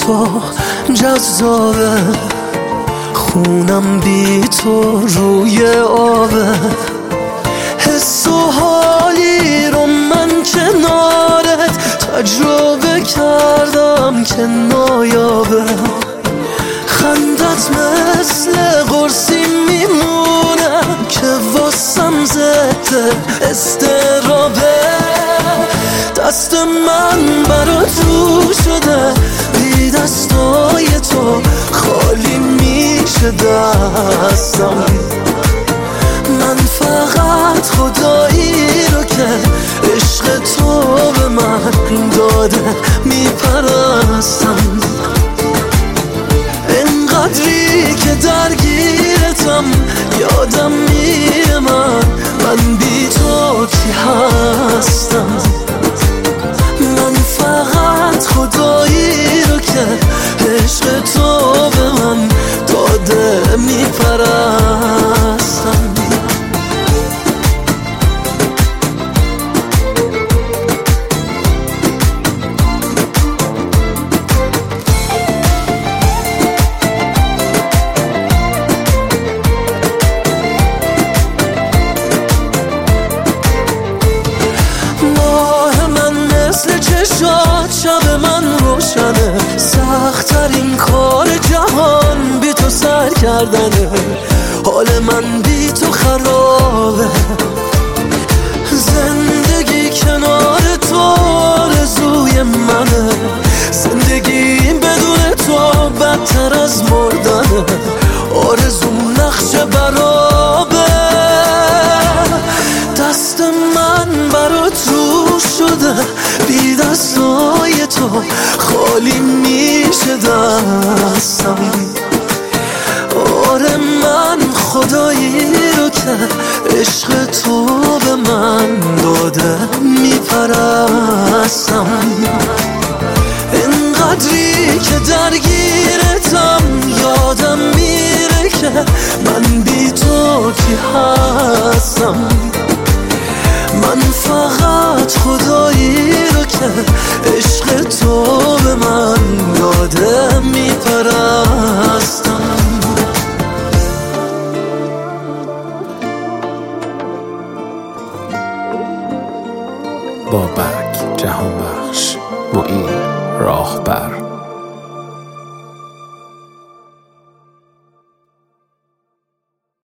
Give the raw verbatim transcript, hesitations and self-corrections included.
تو جذابه، خونم بی تو روی آبه. حس و حالی رو من کنارت تجربه کردم که نایابه. خندت مثل قرصی میمونه که واسم ضد استرابه. دست من برا تو شده، بی دستای تو خالی میشه دستم. من فقط خدایی رو که عشق تو به من داده میپرستم. انقدری که درگیرتم یادم میره من من بی تو کی هستم. من فقط خدایی رو که عشق تو به من داده میپرستم. شب من روشنه، سخت‌ترین کار جهان بی تو سر کردنه. حال من بی تو خرابه، زندگی کنار تو آرزوی منه. زندگی بدون تو بدتر از مردنه، آرزوم نقش برابه. دست من برا تو شده، بی دستای تو خالی میشه دستم. آره من خدایی رو که عشق تو به من داده میپرستم. انقدری که درگیر